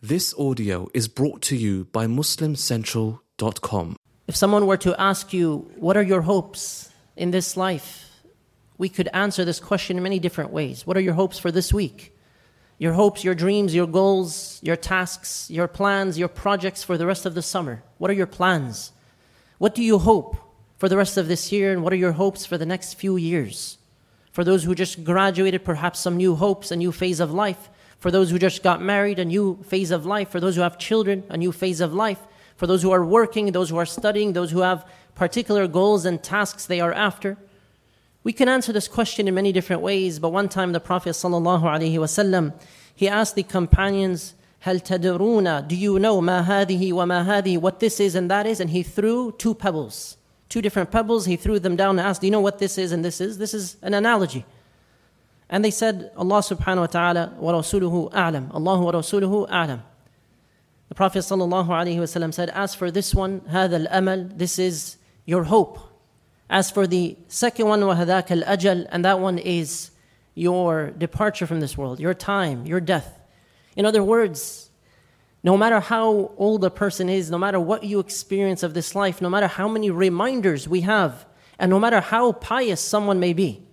This audio is brought to you by MuslimCentral.com. If someone were to ask you, what are your hopes in this life? We could answer this question in many different ways. What are your hopes for this week? Your hopes, your dreams, your goals, your tasks, your plans, your projects for the rest of the summer. What are your plans? What do you hope for the rest of this year, and what are your hopes for the next few years? For those who just graduated, perhaps some new hopes, a new phase of life. For those who just got married, a new phase of life. For those who have children, a new phase of life. For those who are working, those who are studying, those who have particular goals and tasks they are after. We can answer this question in many different ways, but one time the Prophet ﷺ, he asked the companions, هَلْ تَدْرُونَ, do you know مَا هَذِهِ وَمَا هَذِهِ, what this is and that is? And he threw two pebbles, two different pebbles. He threw them down and asked, do you know what this is and this is? This is an analogy. And they said, Allah subhanahu wa ta'ala wa rasuluhu a'lam. Allahu wa rasuluhu a'lam. The Prophet ﷺ said, as for this one, هَذَا الْأَمَلِ, this is your hope. As for the second one, وَهَذَاكَ الْأَجَلِ, and that one is your departure from this world, your time, your death. In other words, no matter how old a person is, no matter what you experience of this life, no matter how many reminders we have, and no matter how pious someone may be,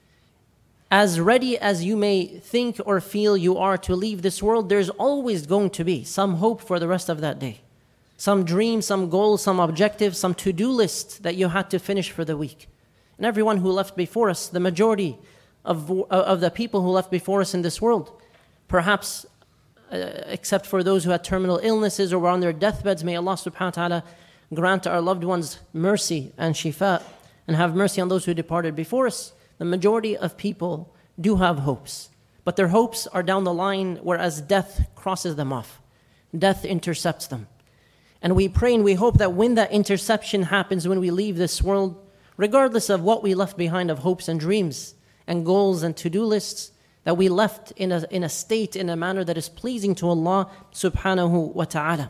as ready as you may think or feel you are to leave this world, there's always going to be some hope for the rest of that day. Some dream, some goal, some objective, some to-do list that you had to finish for the week. And everyone who left before us, the majority of the people who left before us in this world, perhaps except for those who had terminal illnesses or were on their deathbeds, may Allah subhanahu wa ta'ala grant our loved ones mercy and shifa, and have mercy on those who departed before us. The majority of people do have hopes, but their hopes are down the line, whereas death crosses them off. Death intercepts them. And we pray and we hope that when that interception happens, when we leave this world, regardless of what we left behind of hopes and dreams and goals and to-do lists, that we left in a state, in a manner that is pleasing to Allah subhanahu wa ta'ala.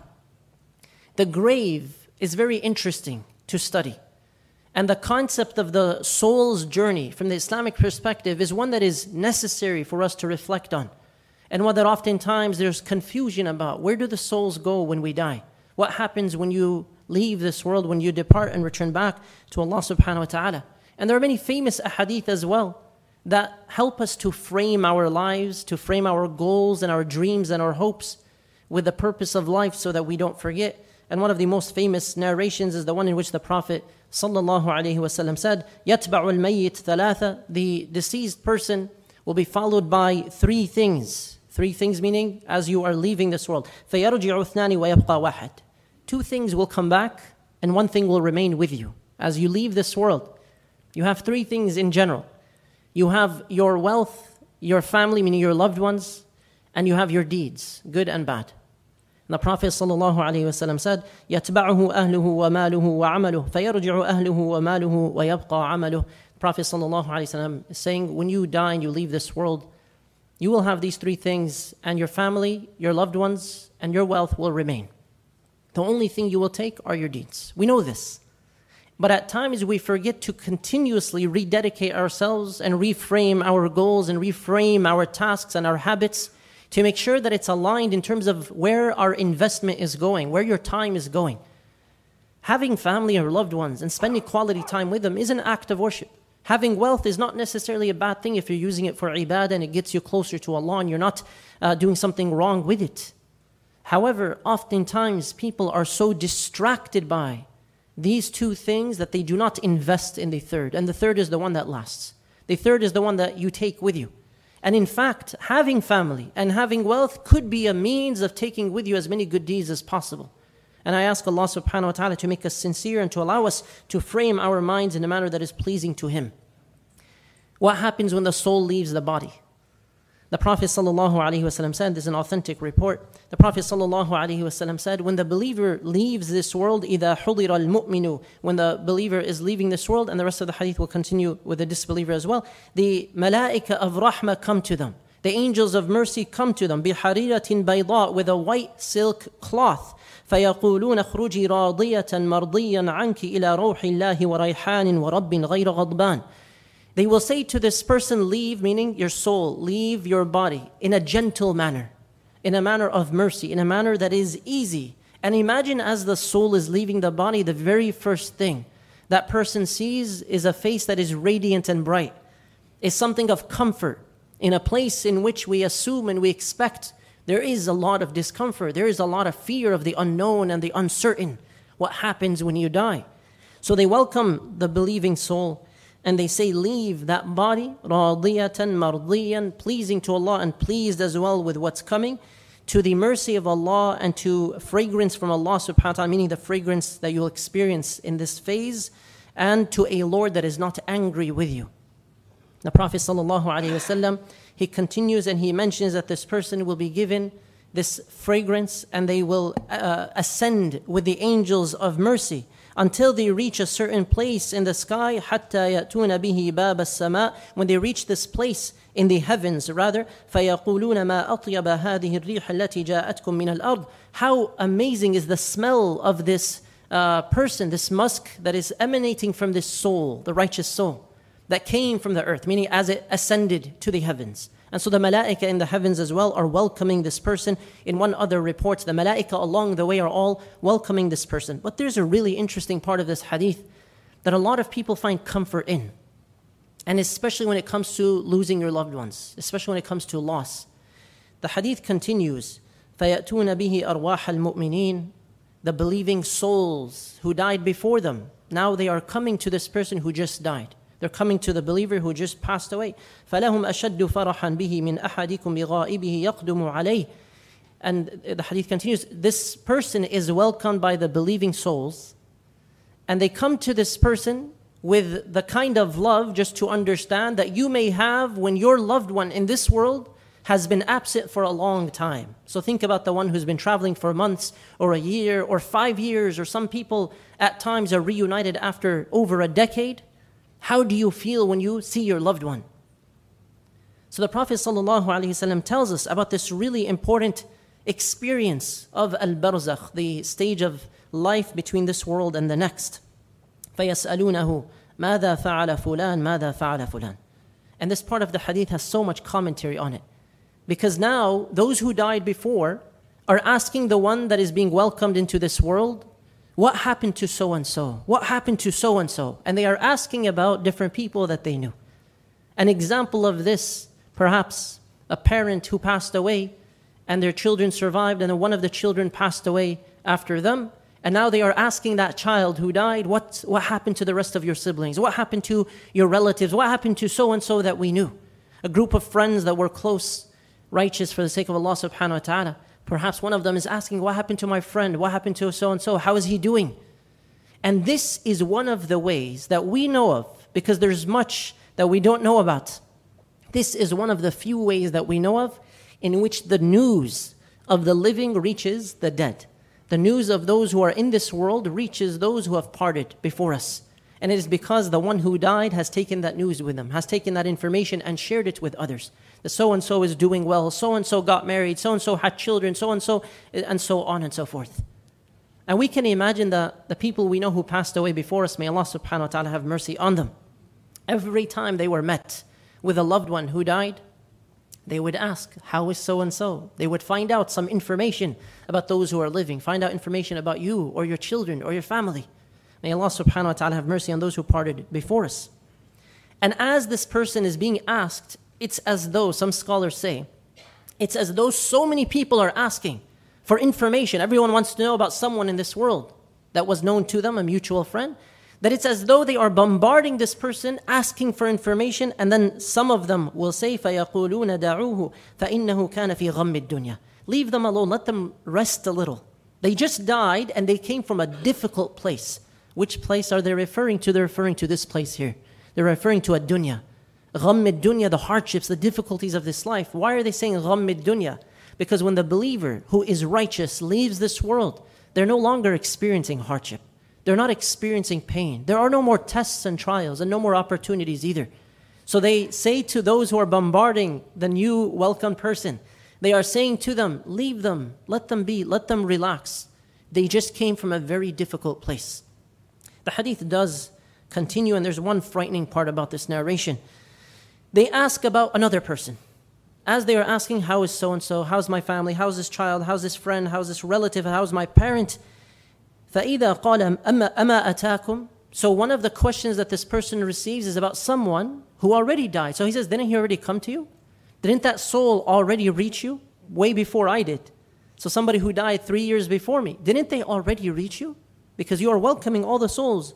The grave is very interesting to study. And the concept of the soul's journey from the Islamic perspective is one that is necessary for us to reflect on. And one that oftentimes there's confusion about. Where do the souls go when we die? What happens when you leave this world, when you depart and return back to Allah subhanahu wa ta'ala? And there are many famous ahadith as well that help us to frame our lives, to frame our goals and our dreams and our hopes with the purpose of life so that we don't forget. And one of the most famous narrations is the one in which the Prophet sallallahu alaihi wasallam said, يَتْبَعُ الْمَيِّتْ ثَلَاثَ, the deceased person will be followed by three things. Three things meaning, as you are leaving this world. فَيَرْجِعُ اثْنَانِ وَيَبْقَى وَاحَدٌ. Two things will come back, and one thing will remain with you. As you leave this world, you have three things in general. You have your wealth, your family, meaning your loved ones, and you have your deeds, good and bad. And the Prophet ﷺ said, يَتْبَعُهُ أَهْلُهُ وَمَالُهُ وَعَمَلُهُ فَيَرْجِعُ أَهْلُهُ وَمَالُهُ وَيَبْقَى عَمَلُهُ. The Prophet ﷺ is saying, when you die and you leave this world, you will have these three things, and your family, your loved ones, and your wealth will remain. The only thing you will take are your deeds. We know this. But at times we forget to continuously rededicate ourselves and reframe our goals and reframe our tasks and our habits to make sure that it's aligned in terms of where our investment is going, where your time is going. Having family or loved ones and spending quality time with them is an act of worship. Having wealth is not necessarily a bad thing if you're using it for ibadah and it gets you closer to Allah and you're not doing something wrong with it. However, oftentimes people are so distracted by these two things that they do not invest in the third. And the third is the one that lasts. The third is the one that you take with you. And in fact, having family and having wealth could be a means of taking with you as many good deeds as possible. And I ask Allah subhanahu wa ta'ala to make us sincere and to allow us to frame our minds in a manner that is pleasing to Him. What happens when the soul leaves the body? The Prophet ﷺ said, this is an authentic report. The Prophet ﷺ said, when the believer leaves this world, إِذَا حُضِرَ الْمُؤْمِنُ, when the believer is leaving this world, and the rest of the hadith will continue with the disbeliever as well, the malaika of rahmah come to them. The angels of mercy come to them, بِحَرِيرَةٍ بَيْضَاء, with a white silk cloth. فَيَقُولُونَ اخْرُجِي رَاضِيَةً مَرْضِيًّا عَنْكِ إِلَى رَوْحِ اللَّهِ وَرَيْحَانٍ وَرَبٍّ غَيْرَ غَضْبَانٍ. They will say to this person, leave, meaning your soul, leave your body in a gentle manner, in a manner of mercy, in a manner that is easy. And imagine as the soul is leaving the body, the very first thing that person sees is a face that is radiant and bright, is something of comfort in a place in which we assume and we expect there is a lot of discomfort, there is a lot of fear of the unknown and the uncertain, what happens when you die. So they welcome the believing soul and they say, leave that body, radiyatan mardiyan, pleasing to Allah and pleased as well with what's coming, to the mercy of Allah and to fragrance from Allah subhanahu wa ta'ala, meaning the fragrance that you'll experience in this phase, and to a Lord that is not angry with you. The Prophet sallallahu alaihi wasallam, he continues and he mentions that this person will be given this fragrance and they will ascend with the angels of mercy until they reach a certain place in the sky, حَتَّى يَأْتُونَ بِهِ بَابَ السَّمَاءِ, when they reach this place in the heavens rather, فَيَقُولُونَ مَا أَطْيَبَ هَذِهِ الرِّيحَ الَّتِي جَاءَتْكُم مِّنَ الْأَرْضِ. How amazing is the smell of this person, this musk that is emanating from this soul, the righteous soul, that came from the earth, meaning as it ascended to the heavens. And so the malaika in the heavens as well are welcoming this person. In one other report, the malaika along the way are all welcoming this person. But there's a really interesting part of this hadith that a lot of people find comfort in. And especially when it comes to losing your loved ones, especially when it comes to loss. The hadith continues, فَيَأْتُونَ بِهِ أَرْوَاحَ الْمُؤْمِنِينَ. The believing souls who died before them, now they are coming to this person who just died. They're coming to the believer who just passed away. فَلَهُمْ أَشَدُّ فَرَحًا بِهِ مِنْ أَحَدِكُمْ بِغَائِبِهِ يَقْدُمُ عَلَيْهِ. And the hadith continues, this person is welcomed by the believing souls, and they come to this person with the kind of love, just to understand, that you may have when your loved one in this world has been absent for a long time. So think about the one who's been traveling for months or a year or 5 years, or some people at times are reunited after over a decade. How do you feel when you see your loved one? So the Prophet ﷺ tells us about this really important experience of al-barzakh, the stage of life between this world and the next. فَيَسْأَلُونَهُ مَاذَا فَعَلَ فُلَانَ مَاذَا فَعَلَ فُلَانَ. And this part of the hadith has so much commentary on it. Because now, those who died before are asking the one that is being welcomed into this world, what happened to so-and-so? What happened to so-and-so? And they are asking about different people that they knew. An example of this, perhaps a parent who passed away and their children survived, and then one of the children passed away after them. And now they are asking that child who died, what happened to the rest of your siblings? What happened to your relatives? What happened to so-and-so that we knew? A group of friends that were close, righteous for the sake of Allah subhanahu wa ta'ala. Perhaps one of them is asking, what happened to my friend? What happened to so-and-so? How is he doing? And this is one of the ways that we know of, because there's much that we don't know about. This is one of the few ways that we know of in which the news of the living reaches the dead. The news of those who are in this world reaches those who have parted before us. And it is because the one who died has taken that news with them, has taken that information and shared it with others. The so-and-so is doing well, so-and-so got married, so-and-so had children, so-and-so, and so on and so forth. And we can imagine the people we know who passed away before us, may Allah subhanahu wa ta'ala have mercy on them. Every time they were met with a loved one who died, they would ask, how is so-and-so? They would find out some information about those who are living, find out information about you or your children or your family. May Allah subhanahu wa ta'ala have mercy on those who parted before us. And as this person is being asked, it's as though, some scholars say, it's as though so many people are asking for information. Everyone wants to know about someone in this world that was known to them, a mutual friend, that it's as though they are bombarding this person, asking for information, and then some of them will say, فَيَقُولُونَ دَعُوهُ فَإِنَّهُ كَانَ فِي غَمِّ الدُّنْيَا. Leave them alone, let them rest a little. They just died and they came from a difficult place. Which place are they referring to? They're referring to this place here. They're referring to ad-dunya. Ghamm ad-dunya, the hardships, the difficulties of this life. Why are they saying ghamm ad-dunya? Because when the believer who is righteous leaves this world, they're no longer experiencing hardship. They're not experiencing pain. There are no more tests and trials and no more opportunities either. So they say to those who are bombarding the new welcomed person, they are saying to them, leave them, let them be, let them relax. They just came from a very difficult place. The hadith does continue, and there's one frightening part about this narration. They ask about another person. as they are asking, how is so-and-so, how's my family, how's this child, how's this friend, how's this relative, how's my parent? فَإِذَا قَالَ أَمَا أَتَاكُمْ. So one of the questions that this person receives is about someone who already died. So he says, didn't he already come to you? Didn't that soul already reach you way before I did? So somebody who died 3 years before me, didn't they already reach you? Because you are welcoming all the souls.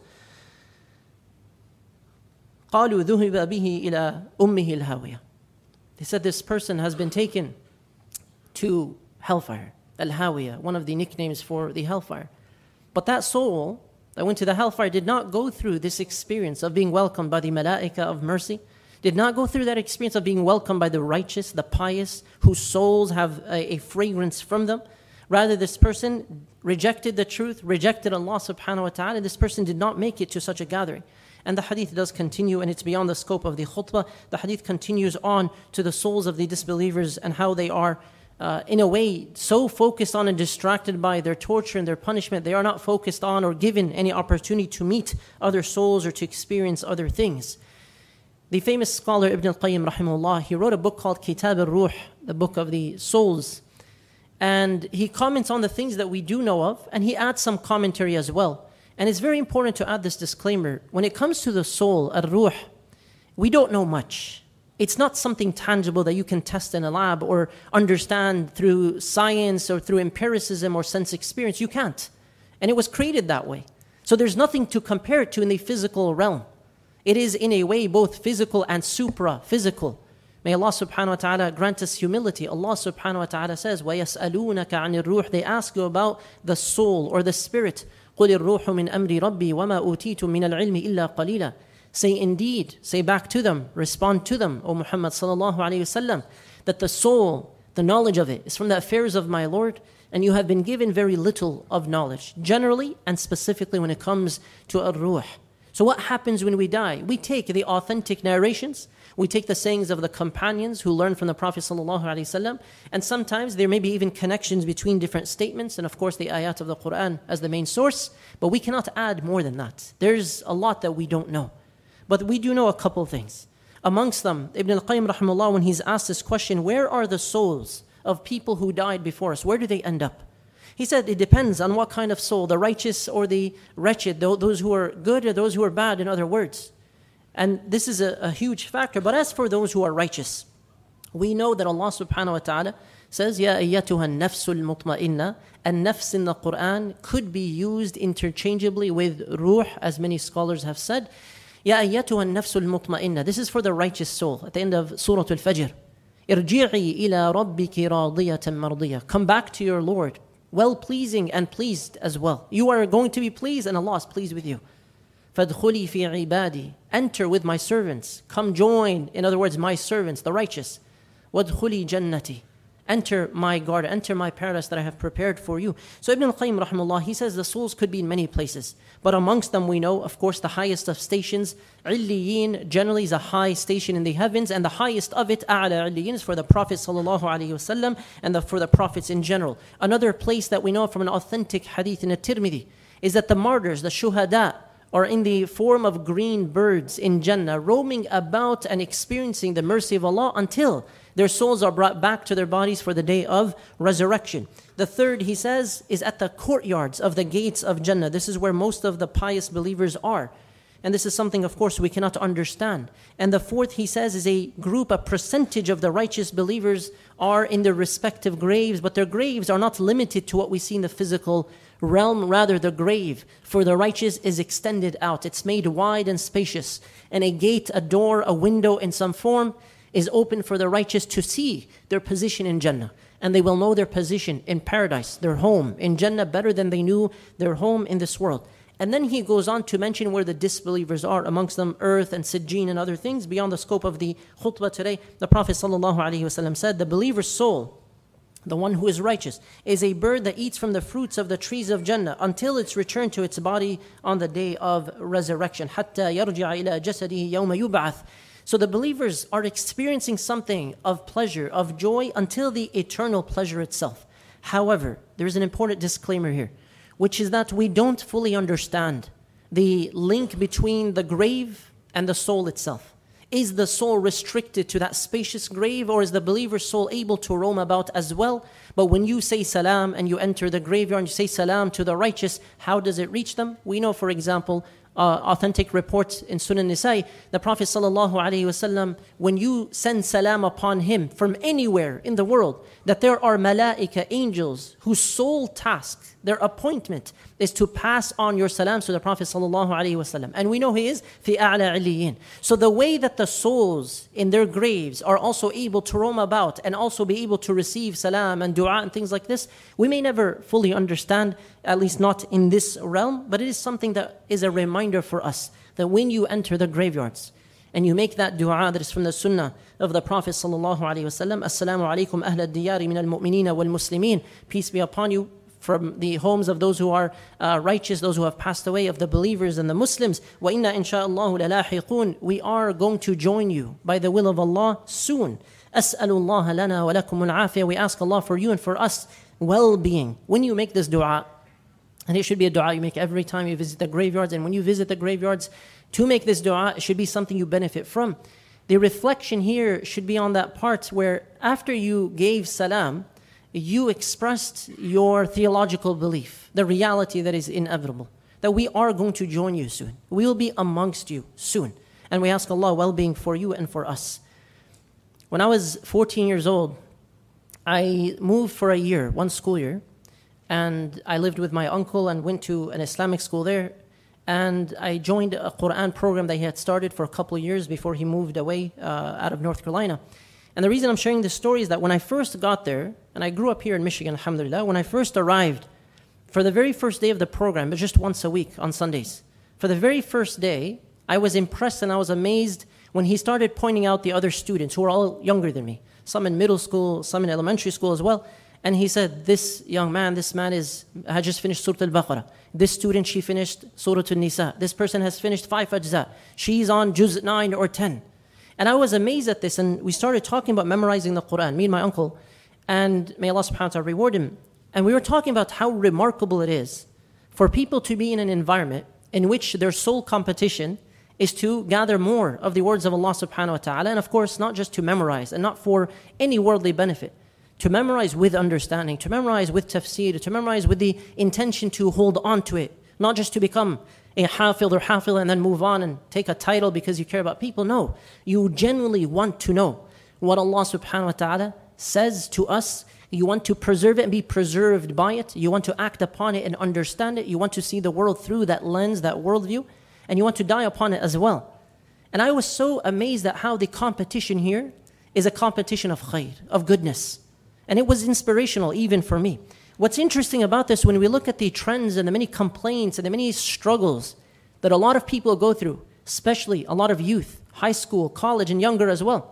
قَالُوا ذُهِبَ بِهِ إِلَىٰ أُمِّهِ الْهَاوِيَةِ. They said this person has been taken to hellfire. Al-Hawiyah, one of the nicknames for the hellfire. But that soul that went to the hellfire did not go through this experience of being welcomed by the malaika of mercy, did not go through that experience of being welcomed by the righteous, the pious, whose souls have a fragrance from them. Rather, this person rejected the truth, rejected Allah subhanahu wa ta'ala. This person did not make it to such a gathering. And the hadith does continue, and it's beyond the scope of the khutbah. The hadith continues on to the souls of the disbelievers and how they are, in a way, so focused on and distracted by their torture and their punishment, they are not focused on or given any opportunity to meet other souls or to experience other things. The famous scholar Ibn al-Qayyim rahimahullah, he wrote a book called Kitab al-Ruh, the book of the souls. And he comments on the things that we do know of, and he adds some commentary as well. And it's very important to add this disclaimer. When it comes to the soul, al-Ruh, we don't know much. It's not something tangible that you can test in a lab or understand through science or through empiricism or sense experience. You can't. And it was created that way. So there's nothing to compare it to in the physical realm. It is in a way both physical and supra-physical. May Allah subhanahu wa ta'ala grant us humility. Allah subhanahu wa ta'ala says, وَيَسْأَلُونَكَ عَنِ الرُّوحِ. They ask you about the soul or the spirit. قُلِ الرُّوحُ مِنْ أَمْرِ رَبِّي وَمَا أُوتِيتُم مِنَ الْعِلْمِ إِلَّا قَلِيلًا. Say indeed, say back to them, respond to them, O Muhammad sallallahu alayhi wasallam, that the soul, the knowledge of it, is from the affairs of my Lord, and you have been given very little of knowledge, generally and specifically when it comes to ar-ruh. So what happens when we die? We take the authentic narrations, we take the sayings of the companions who learned from the Prophet sallallahu alaihi wasallam, and sometimes there may be even connections between different statements, and of course the ayat of the Quran as the main source, but we cannot add more than that. There's a lot that we don't know. But we do know a couple things. Amongst them, Ibn al-Qayyim rahimahullah, when he's asked this question, where are the souls of people who died before us? Where do they end up? He said it depends on what kind of soul, the righteous or the wretched, those who are good or those who are bad, in other words. And this is a huge factor. But as for those who are righteous, we know that Allah subhanahu wa ta'ala says, يَا أَيَّتُهَا النَّفْسُ الْمُطْمَئِنَّةِ. And nafs in the Quran could be used interchangeably with ruh, as many scholars have said. يَا أَيَّتُهَا النَّفْسُ الْمُطْمَئِنَّةِ. This is for the righteous soul at the end of Surah Al-Fajr. ارْجِعِي إِلَىٰ رَبِّكِ رَاضِيَةً مَرْضِيَةً. Come back to your Lord, well-pleasing and pleased as well. You are going to be pleased and Allah is pleased with you. فَادْخُلِي فِي عِبَادِي. Enter with my servants. Come join, in other words, my servants, the righteous. وَادْخُلِي جَنَّتِي. Enter my garden, enter my paradise that I have prepared for you. So Ibn al-Qayyim rahimahullah, he says the souls could be in many places. But amongst them we know, of course, the highest of stations, Illiyin, generally is a high station in the heavens, and the highest of it, A'la Illiyin, is for the Prophet sallallahu alaihi wasallam and for the prophets in general. Another place that we know from an authentic hadith in At-Tirmidhi is that the martyrs, the shuhada, are in the form of green birds in Jannah, roaming about and experiencing the mercy of Allah until their souls are brought back to their bodies for the day of resurrection. The third, he says, is at the courtyards of the gates of Jannah. This is where most of the pious believers are. And this is something, of course, we cannot understand. And the fourth, he says, is a group, a percentage of the righteous believers are in their respective graves, but their graves are not limited to what we see in the physical realm. Rather, the grave for the righteous is extended out. It's made wide and spacious. And a gate, a door, a window in some form is open for the righteous to see their position in Jannah. And they will know their position in paradise, their home in Jannah, better than they knew their home in this world. And then he goes on to mention where the disbelievers are, amongst them earth and Sijjeen and other things beyond the scope of the khutbah today. The Prophet ﷺ said, the believer's soul, the one who is righteous, is a bird that eats from the fruits of the trees of Jannah until it's returned to its body on the day of resurrection. حَتَّى يَرْجِعَ إِلَى جَسَدِهِ يَوْمَ يُبْعَث. So the believers are experiencing something of pleasure, of joy, until the eternal pleasure itself. However, there's an important disclaimer here, which is that we don't fully understand the link between the grave and the soul itself. Is the soul restricted to that spacious grave, or is the believer's soul able to roam about as well? But when you say salam and you enter the graveyard and you say salam to the righteous, how does it reach them? We know, for example, authentic reports in Sunan Nisa'i, the Prophet ﷺ, when you send salam upon him from anywhere in the world, that there are malaika, angels, whose sole task, their appointment, is to pass on your salams to the Prophet ﷺ. And we know he is fi a'la illiyin. So the way that the souls in their graves are also able to roam about and also be able to receive salam and dua and things like this, we may never fully understand, at least not in this realm, but it is something that is a reminder for us that when you enter the graveyards and you make that dua that is from the sunnah of the Prophet sallallahu alaihi wasallam, Assalamu alaikum ahla ad-diyari min al-mu'minina wal-muslimin, peace be upon you from the homes of those who are righteous, those who have passed away, of the believers and the Muslims. وَإِنَّا إِنْ شَاءَ اللَّهُ لَلَاحِقُونَ. We are going to join you by the will of Allah soon. أَسْأَلُ اللَّهَ لَنَا وَلَكُمُ الْعَافِيَةَ. We ask Allah for you and for us well-being. When you make this dua, and it should be a dua you make every time you visit the graveyards, and when you visit the graveyards, to make this dua, it should be something you benefit from. The reflection here should be on that part where after you gave salam, you expressed your theological belief, the reality that is inevitable, that we are going to join you soon. We will be amongst you soon. And we ask Allah well-being for you and for us. When I was 14 years old, I moved for a year, one school year, and I lived with my uncle and went to an Islamic school there. And I joined a Quran program that he had started for a couple of years before he moved away out of North Carolina. And the reason I'm sharing this story is that when I first got there, and I grew up here in Michigan, alhamdulillah, when I first arrived, for the very first day of the program, but just once a week on Sundays, for the very first day, I was impressed and I was amazed when he started pointing out the other students who were all younger than me, some in middle school, some in elementary school as well. And he said, this man had just finished Surah Al-Baqarah. This student, she finished Surah Al-Nisa. This person has finished 5 ajza. She's on Juz 9 or 10. And I was amazed at this, and we started talking about memorizing the Quran, me and my uncle, and may Allah subhanahu wa ta'ala reward him. And we were talking about how remarkable it is for people to be in an environment in which their sole competition is to gather more of the words of Allah subhanahu wa ta'ala, and of course not just to memorize, and not for any worldly benefit. To memorize with understanding, to memorize with tafsir, to memorize with the intention to hold on to it, not just to become a hafidh or hafidh and then move on and take a title because you care about people. No, you genuinely want to know what Allah subhanahu wa ta'ala says to us. You want to preserve it and be preserved by it. You want to act upon it and understand it. You want to see the world through that lens, that worldview, and you want to die upon it as well. And I was so amazed at how the competition here is a competition of khair, of goodness. And it was inspirational even for me. What's interesting about this, when we look at the trends and the many complaints and the many struggles that a lot of people go through, especially a lot of youth, high school, college, and younger as well.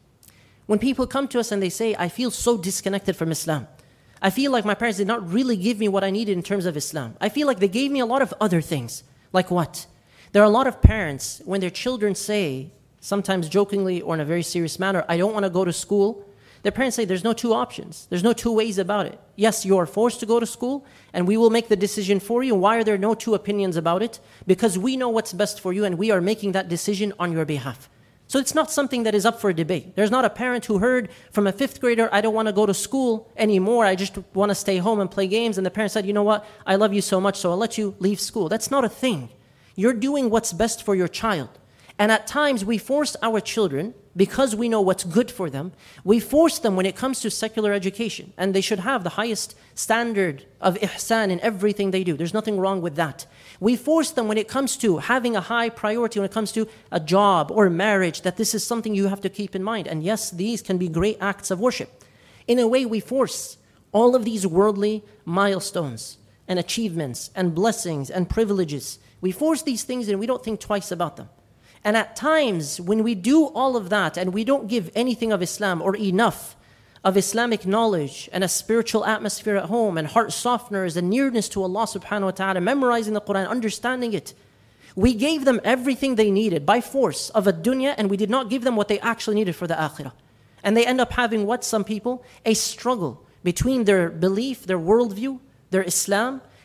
When people come to us and they say, I feel so disconnected from Islam. I feel like my parents did not really give me what I needed in terms of Islam. I feel like they gave me a lot of other things. Like what? There are a lot of parents, when their children say, sometimes jokingly or in a very serious manner, I don't want to go to school, their parents say there's no two options. There's no two ways about it. Yes, you are forced to go to school and we will make the decision for you. Why are there no two opinions about it? Because we know what's best for you and we are making that decision on your behalf. So it's not something that is up for debate. There's not a parent who heard from a 5th grader, I don't want to go to school anymore. I just want to stay home and play games. And the parent said, you know what? I love you so much, so I'll let you leave school. That's not a thing. You're doing what's best for your child. And at times we force our children, because we know what's good for them, we force them when it comes to secular education. And they should have the highest standard of ihsan in everything they do. There's nothing wrong with that. We force them when it comes to having a high priority, when it comes to a job or marriage, that this is something you have to keep in mind. And yes, these can be great acts of worship. In a way, we force all of these worldly milestones and achievements and blessings and privileges. We force these things and we don't think twice about them. And at times, when we do all of that and we don't give anything of Islam or enough of Islamic knowledge and a spiritual atmosphere at home and heart softeners and nearness to Allah subhanahu wa ta'ala, memorizing the Quran, understanding it, we gave them everything they needed by force of a dunya, and we did not give them what they actually needed for the akhirah. And they end up having what some people? A struggle between their belief, their worldview, their Islam,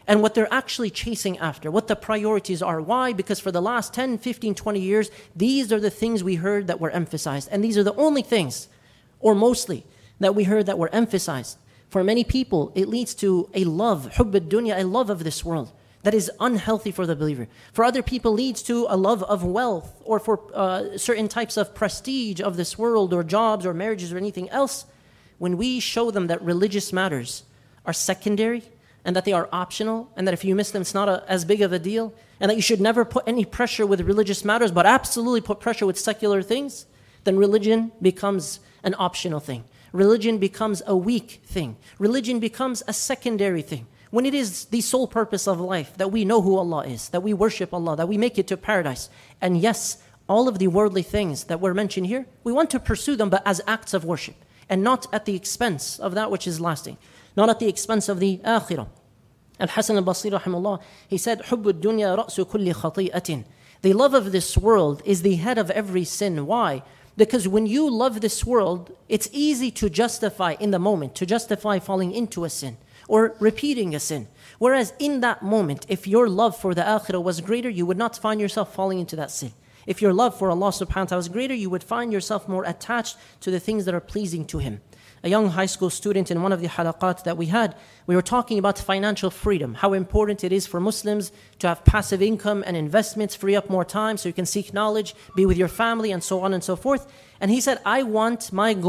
and what they're actually chasing after, what the priorities are. Why? Because for the last 10, 15, 20 years, these are the things we heard that were emphasized. And these are the only things, or mostly, that we heard that were emphasized. For many people, it leads to a love, hubb ad-dunya, a love of this world, that is unhealthy for the believer. For other people, leads to a love of wealth, or for certain types of prestige of this world, or jobs, or marriages, or anything else. When we show them that religious matters are secondary, and that they are optional, and that if you miss them, it's not as big of a deal, and that you should never put any pressure with religious matters, but absolutely put pressure with secular things, then religion becomes an optional thing. Religion becomes a weak thing. Religion becomes a secondary thing. When it is the sole purpose of life, that we know who Allah is, that we worship Allah, that we make it to paradise. And yes, all of the worldly things that were mentioned here, we want to pursue them, but as acts of worship, and not at the expense of that which is lasting, not at the expense of the akhirah. Al-Hasan al-Basri rahimahullah, he said, حُبُّ الدُّنْيَا رَأْسُ كُلِّ خَطِيئَةٍ. The love of this world is the head of every sin. Why? Because when you love this world, it's easy to justify in the moment, to justify falling into a sin or repeating a sin. Whereas in that moment, if your love for the akhirah was greater, you would not find yourself falling into that sin. If your love for Allah subhanahu wa ta'ala was greater, you would find yourself more attached to the things that are pleasing to Him. A young high school student in one of the halaqat that we had, we were talking about financial freedom, how important it is for Muslims to have passive income and investments, free up more time so you can seek knowledge, be with your family, and so on and so forth. And he said, I want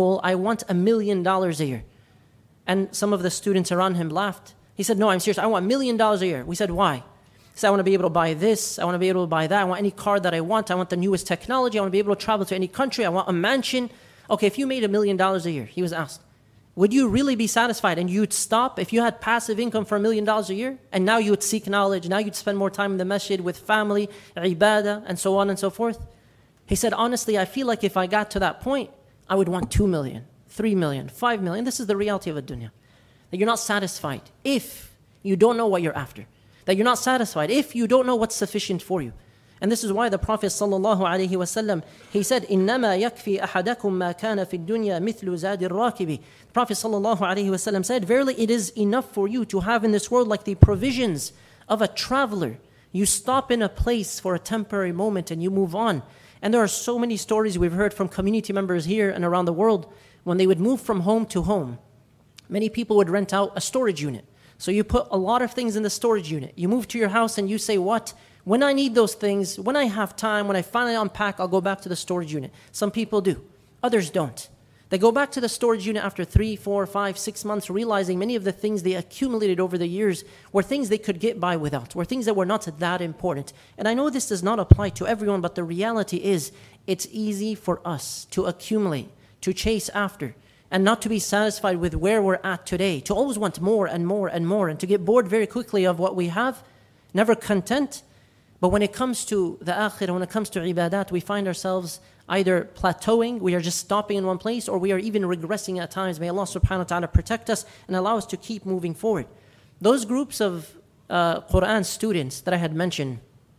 $1 million a year. And some of the students around him laughed. He said, no, I'm serious, I want $1 million a year. We said, why? He said, I want to be able to buy this, I want to be able to buy that, I want any car that I want the newest technology, I want to be able to travel to any country, I want a mansion. Okay, if you made $1 million a year, he was asked, would you really be satisfied? And you'd stop if you had passive income for $1 million a year, and now you would seek knowledge, now you'd spend more time in the masjid with family, ibadah, and so on and so forth. He said, honestly, I feel like if I got to that point, I would want 2 million, 3 million, 5 million. This is the reality of a dunya. That you're not satisfied if you don't know what you're after. That you're not satisfied if you don't know what's sufficient for you. And this is why the Prophet ﷺ, he said, إِنَّمَا يَكْفِي أَحَدَكُمْ مَا كَانَ فِي الدُّنْيَا مِثْلُ زَادِ الرَّاكِبِ. The Prophet ﷺ said, verily it is enough for you to have in this world like the provisions of a traveler. You stop in a place for a temporary moment and you move on. And there are so many stories we've heard from community members here and around the world when they would move from home to home. Many people would rent out a storage unit. So you put a lot of things in the storage unit. You move to your house and you say, what? When I need those things, when I have time, when I finally unpack, I'll go back to the storage unit. Some people do. Others don't. They go back to the storage unit after 3, 4, 5, 6 months, realizing many of the things they accumulated over the years were things they could get by without, were things that were not that important. And I know this does not apply to everyone, but the reality is it's easy for us to accumulate, to chase after, and not to be satisfied with where we're at today, to always want more and more and more, and to get bored very quickly of what we have, never content. But when it comes to the akhirah, when it comes to ibadat, we find ourselves either plateauing, we are just stopping in one place, or we are even regressing at times. May Allah subhanahu wa ta'ala protect us and allow us to keep moving forward. Those groups of Quran students that I had mentioned,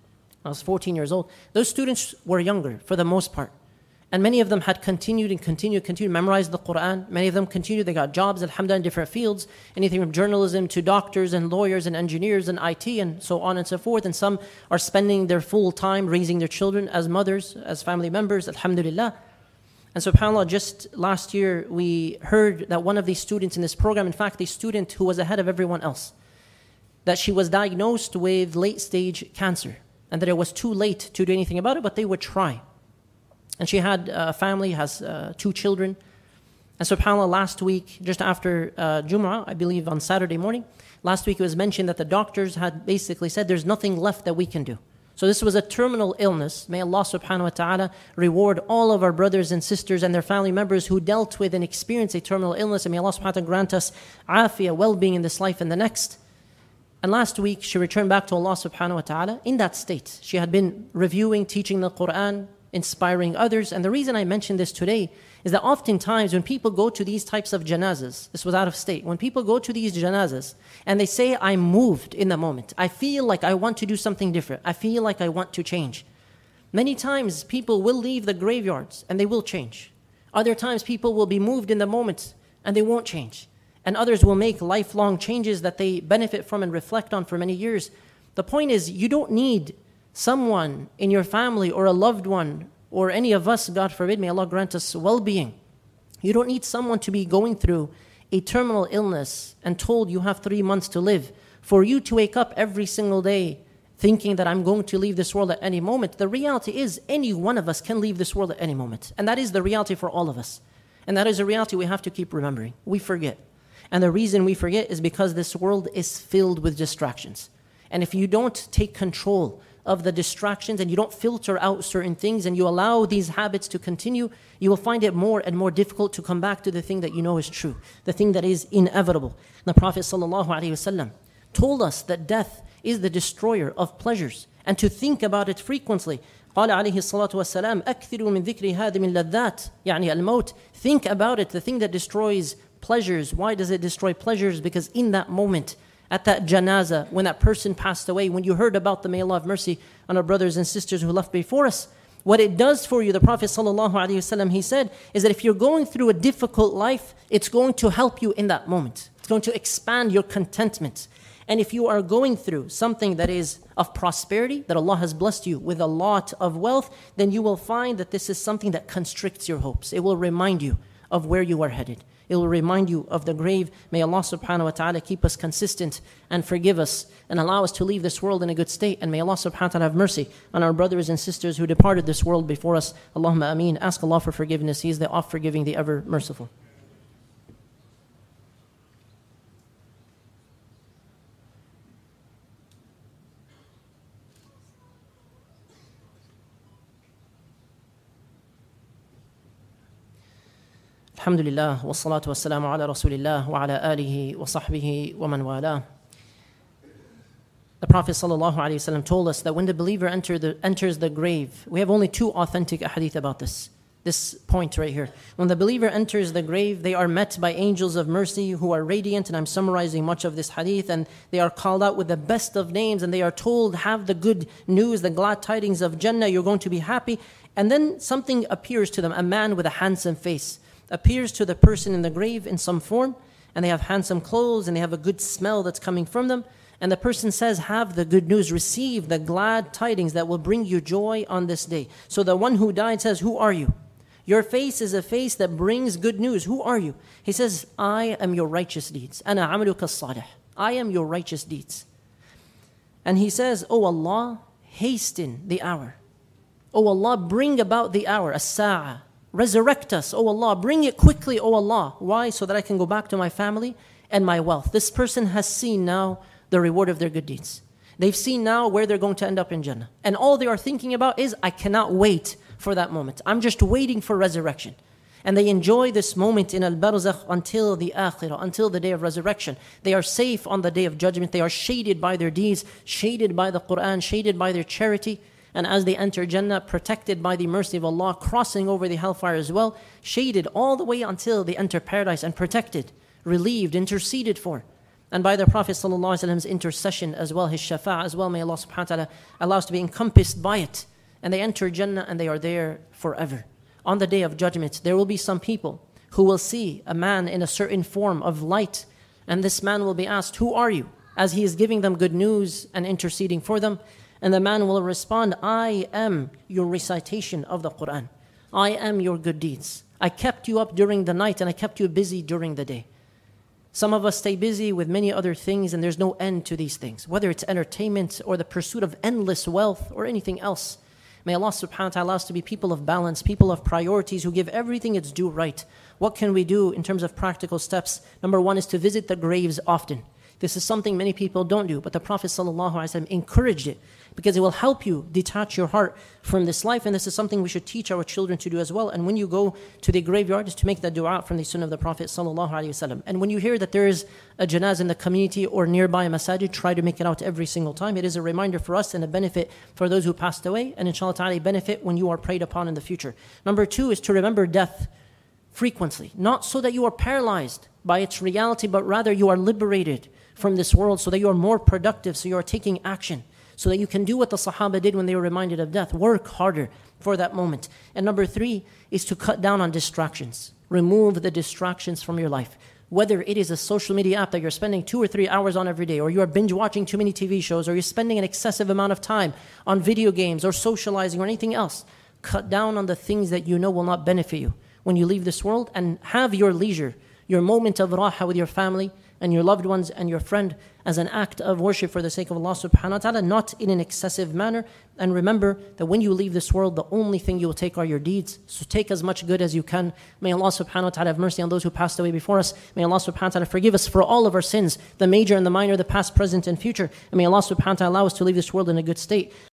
I was 14 years old, those students were younger for the most part. And many of them had continued, memorized the Quran. Many of them continued, they got jobs, alhamdulillah, in different fields, anything from journalism to doctors and lawyers and engineers and IT and so on and so forth. And some are spending their full time raising their children as mothers, as family members, alhamdulillah. And subhanAllah, just last year, we heard that one of these students in this program, in fact, the student who was ahead of everyone else, that she was diagnosed with late-stage cancer, and that it was too late to do anything about it, but they would try. And she had a family, has 2 children. And subhanAllah, last week, just after Jum'ah, I believe on Saturday morning, last week it was mentioned that the doctors had basically said there's nothing left that we can do. So this was a terminal illness. May Allah subhanahu wa ta'ala reward all of our brothers and sisters and their family members who dealt with and experienced a terminal illness. And may Allah subhanahu wa ta'ala grant us afiyah, well-being in this life and the next. And last week, she returned back to Allah subhanahu wa ta'ala in that state. She had been reviewing, teaching the Quran, inspiring others. And the reason I mention this today is that oftentimes when people go to these types of janazas, this was out of state, when people go to these janazas and they say, I'm moved in the moment, I feel like I want to do something different, I feel like I want to change. Many times people will leave the graveyards and they will change. Other times people will be moved in the moment and they won't change. And others will make lifelong changes that they benefit from and reflect on for many years. The point is, you don't need someone in your family or a loved one or any of us, God forbid, may Allah grant us well-being. You don't need someone to be going through a terminal illness and told you have 3 months to live for you to wake up every single day thinking that I'm going to leave this world at any moment. The reality is any one of us can leave this world at any moment. And that is the reality for all of us. And that is a reality we have to keep remembering. We forget. And the reason we forget is because this world is filled with distractions. And if you don't take control of the distractions and you don't filter out certain things and you allow these habits to continue, you will find it more and more difficult to come back to the thing that you know is true, the thing that is inevitable. The Prophet ﷺ told us that death is the destroyer of pleasures and to think about it frequently. قال عليه الصلاة والسلام أكثروا من ذكر هادم اللذات يعني الموت. Think about it, the thing that destroys pleasures. Why does it destroy pleasures? Because in that moment, at that janazah, when that person passed away, when you heard about them, may Allah have mercy on our brothers and sisters who left before us, what it does for you, the Prophet ﷺ, he said, is that if you're going through a difficult life, it's going to help you in that moment. It's going to expand your contentment. And if you are going through something that is of prosperity, that Allah has blessed you with a lot of wealth, then you will find that this is something that constricts your hopes. It will remind you of where you are headed. It will remind you of the grave. May Allah subhanahu wa ta'ala keep us consistent and forgive us and allow us to leave this world in a good state. And may Allah subhanahu wa ta'ala have mercy on our brothers and sisters who departed this world before us. Allahumma ameen. Ask Allah for forgiveness. He is the oft-forgiving, the ever-merciful. Alhamdulillah, wa salatu wa salamu ala rasulillah wa ala alihi wa sahbihi wa man wala. The Prophet ﷺ told us that when the believer enters the grave, we have only 2 authentic ahadith about this point right here. When the believer enters the grave, they are met by angels of mercy who are radiant, and I'm summarizing much of this hadith, and they are called out with the best of names, and they are told, have the good news, the glad tidings of Jannah, you're going to be happy. And then something appears to them, a man with a handsome face appears to the person in the grave in some form, and they have handsome clothes and they have a good smell that's coming from them, and the person says, have the good news, receive the glad tidings that will bring you joy on this day. So the one who died says, who are you? Your face is a face that brings good news. Who are you? He says, I am your righteous deeds. أنا عملك الصالح. I am your righteous deeds. And he says, oh Allah, hasten the hour. Oh Allah, bring about the hour, as-sa'a. Resurrect us, oh Allah, bring it quickly, oh Allah. Why? So that I can go back to my family and my wealth. This person has seen now the reward of their good deeds. They've seen now where they're going to end up in Jannah. And all they are thinking about is, I cannot wait for that moment. I'm just waiting for resurrection. And they enjoy this moment in al-barzakh until the akhirah, until the day of resurrection. They are safe on the day of judgment. They are shaded by their deeds, shaded by the Quran, shaded by their charity. And as they enter Jannah, protected by the mercy of Allah, crossing over the hellfire as well, shaded all the way until they enter paradise and protected, relieved, interceded for. And by the Prophet ﷺ's intercession as well, his shafa'ah as well, may Allah subhanahu wa ta'ala allow us to be encompassed by it. And they enter Jannah and they are there forever. On the day of judgment, there will be some people who will see a man in a certain form of light. And this man will be asked, who are you? As he is giving them good news and interceding for them. And the man will respond, I am your recitation of the Quran. I am your good deeds. I kept you up during the night and I kept you busy during the day. Some of us stay busy with many other things and there's no end to these things, whether it's entertainment or the pursuit of endless wealth or anything else. May Allah subhanahu wa ta'ala allow us to be people of balance, people of priorities who give everything its due right. What can we do in terms of practical steps? Number 1 is to visit the graves often. This is something many people don't do, but the Prophet ﷺ encouraged it because it will help you detach your heart from this life, and this is something we should teach our children to do as well. And when you go to the graveyard, is to make the dua from the sunnah of the Prophet ﷺ. And when you hear that there is a janazah in the community or nearby a masajid, try to make it out every single time. It is a reminder for us and a benefit for those who passed away, and inshallah ta'ala a benefit when you are prayed upon in the future. Number 2 is to remember death frequently, not so that you are paralyzed by its reality, but rather you are liberated from this world so that you are more productive, so you are taking action, so that you can do what the Sahaba did when they were reminded of death. Work harder for that moment. And number 3 is to cut down on distractions. Remove the distractions from your life. whether it is a social media app that you're spending 2 or 3 hours on every day, or you are binge watching too many TV shows, or you're spending an excessive amount of time on video games or socializing or anything else, cut down on the things that you know will not benefit you when you leave this world, and have your leisure, your moment of raha with your family and your loved ones and your friend as an act of worship for the sake of Allah subhanahu wa ta'ala, not in an excessive manner. And remember that when you leave this world, the only thing you will take are your deeds. So take as much good as you can. May Allah subhanahu wa ta'ala have mercy on those who passed away before us. May Allah subhanahu wa ta'ala forgive us for all of our sins, the major and the minor, the past, present, and future. And may Allah subhanahu wa ta'ala allow us to leave this world in a good state.